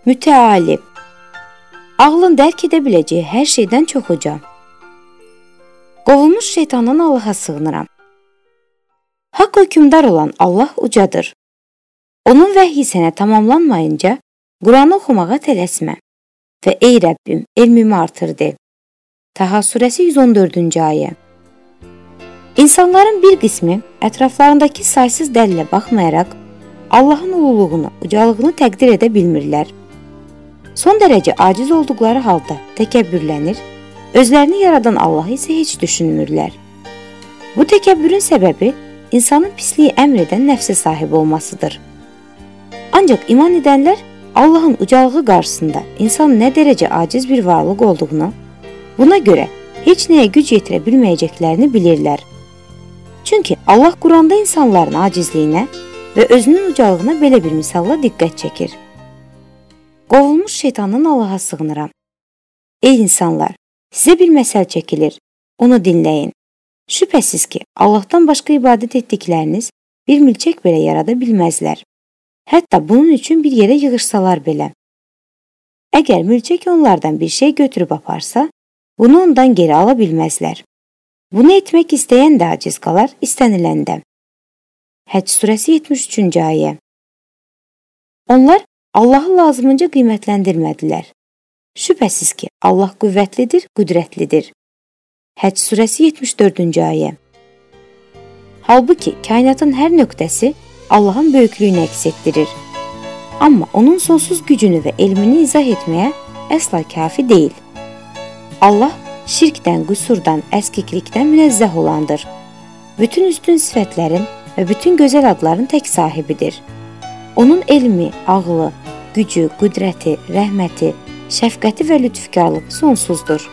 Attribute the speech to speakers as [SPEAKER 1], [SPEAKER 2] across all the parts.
[SPEAKER 1] müteali, ağlın dərk edə biləcəyi hər şeydən çox uca. Qovulmuş şeytandan Allaha sığınıram. Haqq hökümdar olan Allah ucadır. Onun vəhyi sənə tamamlanmayınca Quranı oxumağa tələsmə və ey Rəbbim, elmimi artır de. Taha surəsi 114-cü ayə. İnsanların bir qismi ətraflarındakı saysız dəlilə baxmayaraq Allahın ululuğunu, ucalığını təqdir edə bilmirlər. Son dərəcə aciz olduqları halda təkəbbürlənir, özlərini yaradan Allahı isə heç düşünmürlər. Bu təkəbbürün səbəbi insanın pisliyi əmr edən nəfsə sahib olmasıdır. Ancaq iman edənlər Allahın ucalığı qarşısında insan nə dərəcə aciz bir varlıq olduğunu, buna görə heç nəyə güc yetirə bilməyəcəklərini bilirlər. Çünki Allah Quranda insanların acizliyinə və özünün ucalığına belə bir misalla diqqət çəkir. Qovulmuş şeytandan Allaha sığınıram. Ey insanlar, sizə bir məsəl çəkilir, onu dinləyin. Şübhəsiz ki, Allahdan başqa ibadət etdikləriniz bir milçək belə yarada bilməzlər. Hətta bunun üçün bir yerə yığışsalar belə. Əgər milçək onlardan bir şey götürüb aparsa, bunu ondan geri ala bilməzlər. Bunu etmək istəyən də aciz qalar, istəniləndə. Həcc surəsi 73-cü ayə. Onlar Allahı lazımınca qiymətləndirmədilər. Şübhəsiz ki, Allah qüvvətlidir, qüdrətlidir. Həcc surəsi 74-cü ayə. Halbuki kainatın hər nöqtəsi Allahın böyüklüyünü əks etdirir. Amma onun sonsuz gücünü və elmini izah etməyə əsla kafi deyil. Allah şirkdən, qüsurdan, əskiklikdən münezzəh olandır. Bütün üstün sifətlərin və bütün gözəl adların tək sahibidir. Onun elmi, ağlı, gücü, qüdrəti, rəhməti, şəfqəti və lütfkarlığı sonsuzdur.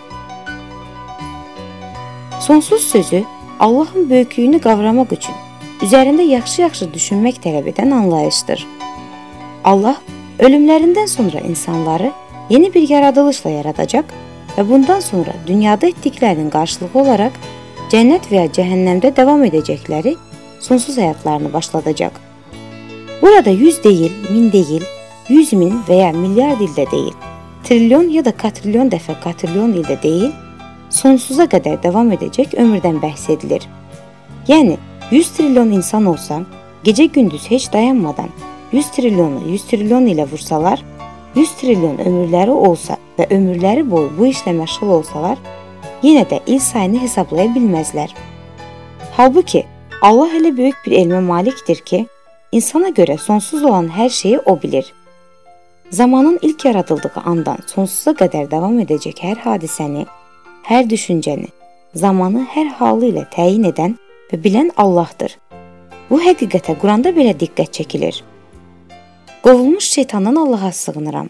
[SPEAKER 1] Sonsuz sözü Allahın böyüklüyünü qavramaq üçün üzərində yaxşı-yaxşı düşünmək tələb edən anlayışdır. Allah ölümlərindən sonra insanları yeni bir yaradılışla yaradacaq və bundan sonra dünyada etdiklərinin qarşılığı olaraq cənnət və ya cəhənnəmdə davam edəcəkləri sonsuz həyatlarını başladacaq. Burada 100 deyil, 1000 deyil, 100 min və ya milyard ildə deyil, trilyon ya da katrilyon dəfə katrilyon ildə deyil, sonsuza qədər davam edəcək ömürdən bəhs edilir. Yəni, 100 trilyon insan olsa, gecə-gündüz heç dayanmadan 100 trilyonu 100 trilyon ilə vursalar, 100 trilyon ömürləri olsa və ömürləri boyu bu işlə məşğul olsalar, yenə də il sayını hesablaya bilməzlər. Halbuki, Allah elə böyük bir elmə malikdir ki, insana görə sonsuz olan hər şeyi O bilir. Zamanın ilk yaradıldığı andan sonsuza qədər davam edəcək hər hadisəni, hər düşüncəni, zamanı hər halı ilə təyin edən və bilən Allahdır. Bu həqiqətə Quranda belə diqqət çəkilir. Qovulmuş şeytandan Allaha sığınıram.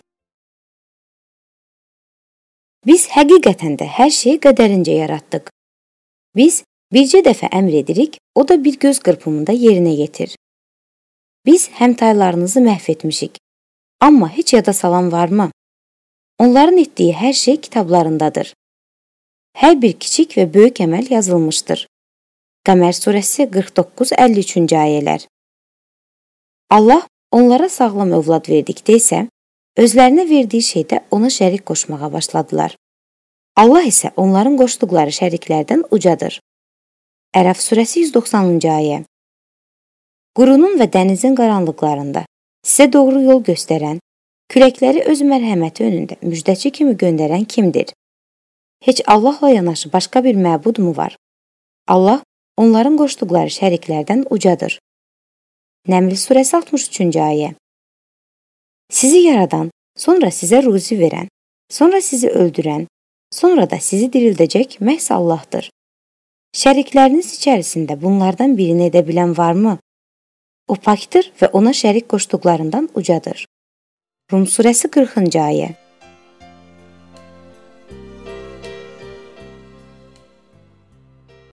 [SPEAKER 1] Biz həqiqətən də hər şeyi qədərincə yaratdıq. Biz bircə dəfə əmr edirik, o da bir göz qırpımında yerinə yetir. Biz həmtaylarınızı məhv etmişik. Amma heç yada salan varmı? Onların etdiyi hər şey kitablarındadır. Hər bir kiçik və böyük əməl yazılmışdır. Qəmər surəsi 49-53-cü ayələr. Allah onlara sağlam övlad verdikdə isə, özlərinə verdiyi şeydə ona şərik qoşmağa başladılar. Allah isə onların qoşduqları şəriklərdən ucadır. Ərəf surəsi 190-cı ayə. Qurunun və dənizin qaranlıqlarında sizə doğru yol göstərən, küləkləri öz mərhəməti önündə müjdəçi kimi göndərən kimdir? Heç Allahla yanaşı başqa bir məbud mu var? Allah onların qoşduqları şəriklərdən ucadır. Nəml surəsi 63-cü ayə. Sizi yaradan, sonra sizə ruzi verən, sonra sizi öldürən, sonra da sizi dirildəcək məhz Allahdır. Şərikləriniz içərisində bunlardan birini edə bilən varmı? O pakdır və ona şərik qoşduqlarından ucadır. Rum surəsi 40-cı ayə.